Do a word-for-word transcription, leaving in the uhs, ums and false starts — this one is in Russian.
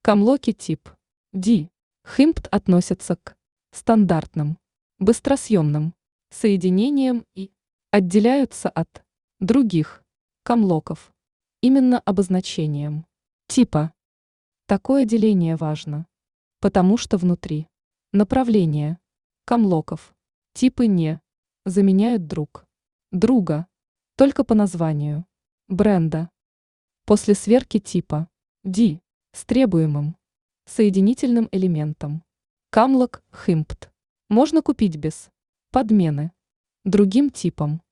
Камлоки тип D. химпт относятся к стандартным, быстросъемным соединениям и отделяются от других камлоков именно обозначением типа. Такое деление важно, потому что внутри направления камлоков типы не заменяют друг друга только по названию бренда. После сверки типа D с требуемым соединительным элементом камлок химпт можно купить без подмены другим типом.